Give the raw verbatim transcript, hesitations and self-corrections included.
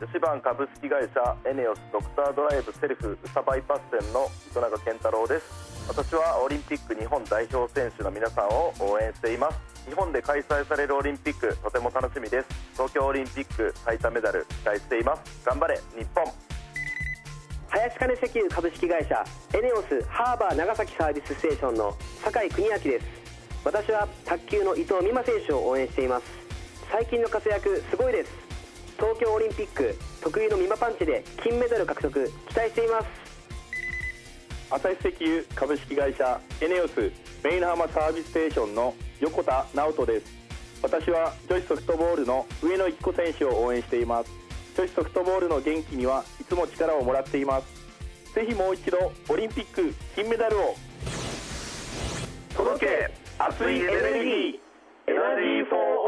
シバン株式会社エネオスドクタードライブセルフウサバイパッセンの糸永健太郎です。私はオリンピック日本代表選手の皆さんを応援しています。日本で開催されるオリンピック、とても楽しみです。東京オリンピック最多メダル期待しています。頑張れ日本。 林金石油株式会社エネオスハーバー長崎サービスステーションの酒井邦明です。私は卓球の伊藤美誠選手を応援しています。最近の活躍すごいです。東京オリンピック得意の美誠パンチで金メダル獲得期待しています。 朝日石油株式会社エネオスメイン浜サービスステーションの横田直人です。私は女子ソフトボールの上野由岐子選手を応援しています。女子ソフトボールの元気にはいつも力をもらっています。ぜひもう一度オリンピック金メダルを届け、熱いエネルギー、エナジーフォー